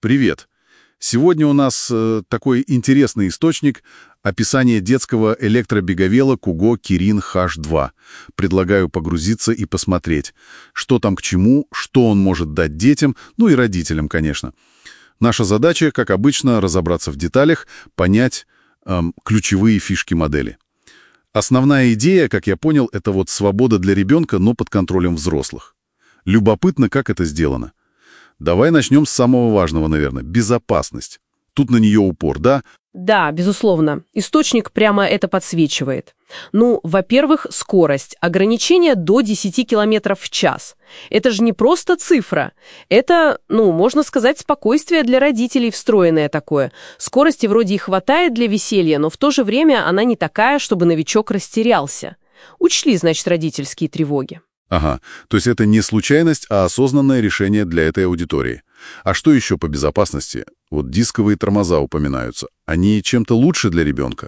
Привет. Сегодня у нас такой интересный источник — описание детского электробеговела Kugo Kirin H2. Предлагаю погрузиться и посмотреть, что там к чему, что он может дать детям, ну и родителям, конечно. Наша задача, как обычно, разобраться в деталях, понять ключевые фишки модели. Основная идея, как я понял, это вот свобода для ребенка, но под контролем взрослых. Любопытно, как это сделано. Давай начнем с самого важного, наверное — безопасность. Тут на нее упор, да? Да, безусловно. Источник прямо это подсвечивает. Ну, во-первых, скорость. Ограничение до 10 км в час. Это же не просто цифра. Это, можно сказать, спокойствие для родителей, встроенное такое. Скорости вроде и хватает для веселья, но в то же время она не такая, чтобы новичок растерялся. Учли, значит, родительские тревоги. Ага, то есть это не случайность, а осознанное решение для этой аудитории. А что еще по безопасности? Вот дисковые тормоза упоминаются. Они чем-то лучше для ребенка?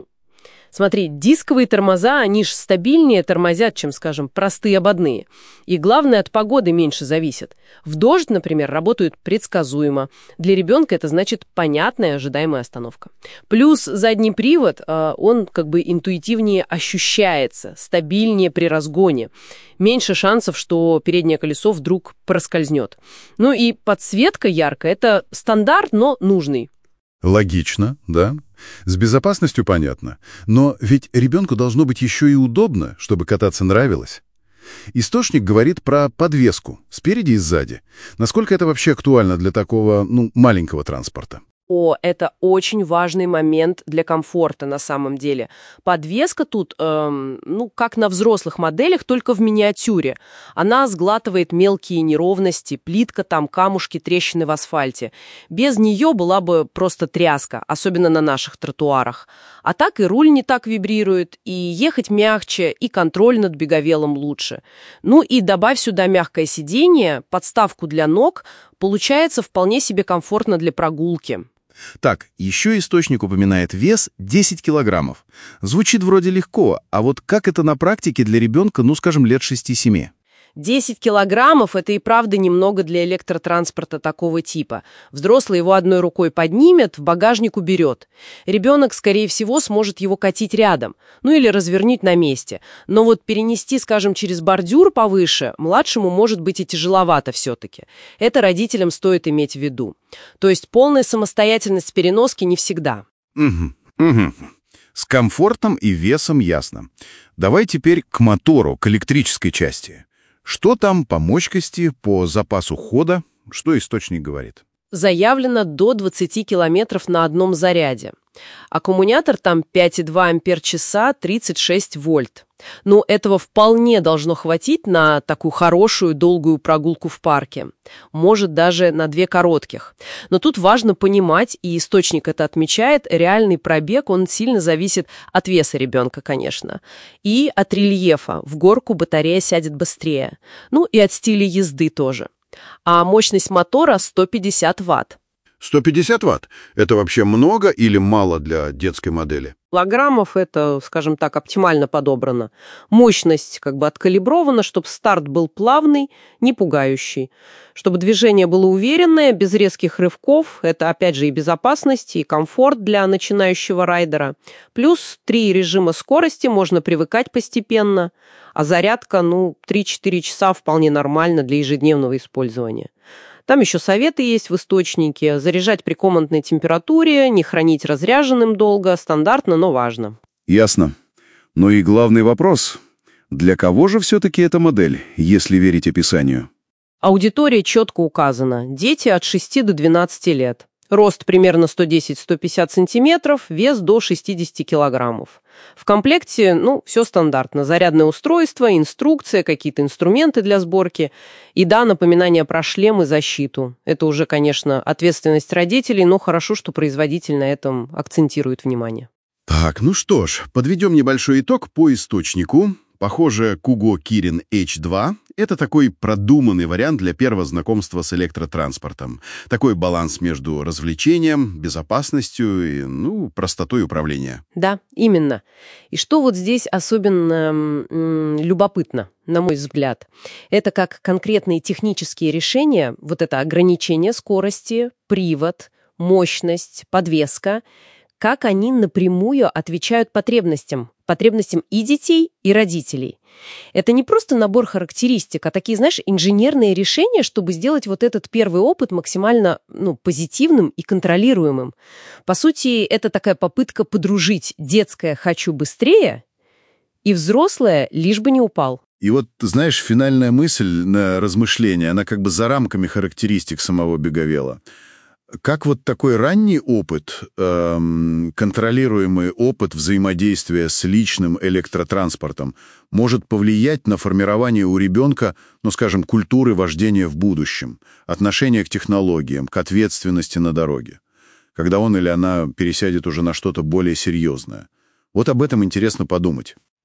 Смотри, дисковые тормоза, они же стабильнее тормозят, чем, скажем, простые ободные. И главное, от погоды меньше зависит. В дождь, например, работают предсказуемо. Для ребенка это значит понятная, ожидаемая остановка. Плюс задний привод, он как бы интуитивнее ощущается, стабильнее при разгоне. Меньше шансов, что переднее колесо вдруг проскользнет. Ну и подсветка яркая — это стандарт, но нужный. Логично, да. С безопасностью понятно. Но ведь ребенку должно быть еще и удобно, чтобы кататься нравилось. Источник говорит про подвеску спереди и сзади. Насколько это вообще актуально для такого, маленького транспорта? Это очень важный момент для комфорта на самом деле. Подвеска тут, как на взрослых моделях, только в миниатюре. Она сглатывает мелкие неровности, плитка там, камушки, трещины в асфальте. Без нее была бы просто тряска, особенно на наших тротуарах. А так и руль не так вибрирует, и ехать мягче, и контроль над беговелом лучше. Ну и добавь сюда мягкое сиденье, подставку для ног, получается вполне себе комфортно для прогулки. Так, еще источник упоминает вес 10 килограммов. Звучит вроде легко, а вот как это на практике для ребенка, скажем, лет 6-7? 10 килограммов — это и правда немного для электротранспорта такого типа. Взрослый его одной рукой поднимет, в багажник уберет. Ребенок, скорее всего, сможет его катить рядом, или развернуть на месте. Но вот перенести, скажем, через бордюр повыше младшему может быть и тяжеловато все-таки. Это родителям стоит иметь в виду. То есть полная самостоятельность переноски не всегда. Угу. С комфортом и весом ясно. Давай теперь к мотору, к электрической части. Что там по мощности, по запасу хода? Что источник говорит? Заявлено до 20 километров на одном заряде. Аккумулятор там 5,2 ампер-часа, 36 вольт. Этого вполне должно хватить на такую хорошую долгую прогулку в парке. Может, даже на 2 коротких. Но тут важно понимать, и источник это отмечает, реальный пробег, он сильно зависит от веса ребенка, конечно. И от рельефа. В горку батарея сядет быстрее. И от стиля езды тоже. А мощность мотора 150 ватт. 150 ватт? Это вообще много или мало для детской модели? Килограммов это, скажем так, оптимально подобрано. Мощность откалибрована, чтобы старт был плавный, не пугающий. Чтобы движение было уверенное, без резких рывков. Это, опять же, и безопасность, и комфорт для начинающего райдера. Плюс 3 режима скорости, можно привыкать постепенно. А зарядка, 3-4 часа вполне нормально для ежедневного использования. Там еще советы есть в источнике. Заряжать при комнатной температуре, не хранить разряженным долго, стандартно, но важно. Ясно. Но и главный вопрос. Для кого же все-таки эта модель, если верить описанию? Аудитория четко указана. Дети от 6 до 12 лет. Рост примерно 110-150 сантиметров, вес до 60 килограммов. В комплекте, все стандартно. Зарядное устройство, инструкция, какие-то инструменты для сборки. И да, напоминание про шлем и защиту. Это уже, конечно, ответственность родителей, но хорошо, что производитель на этом акцентирует внимание. Так, что ж, подведем небольшой итог по источнику. Похоже, Kugo Kirin H2 — это такой продуманный вариант для первого знакомства с электротранспортом. Такой баланс между развлечением, безопасностью и, простотой управления. Да, именно. И что вот здесь особенно любопытно, на мой взгляд, это как конкретные технические решения, вот это ограничение скорости, привод, мощность, подвеска, как они напрямую отвечают потребностям и детей, и родителей. Это не просто набор характеристик, а такие, знаешь, инженерные решения, чтобы сделать вот этот первый опыт максимально позитивным и контролируемым. По сути, это такая попытка подружить детское «хочу быстрее» и взрослое «лишь бы не упал». И вот, знаешь, финальная мысль на размышление, она как бы за рамками характеристик самого беговела. Как вот такой ранний опыт, контролируемый опыт взаимодействия с личным электротранспортом может повлиять на формирование у ребенка, скажем, культуры вождения в будущем, отношения к технологиям, к ответственности на дороге, когда он или она пересядет уже на что-то более серьезное? Вот об этом интересно подумать.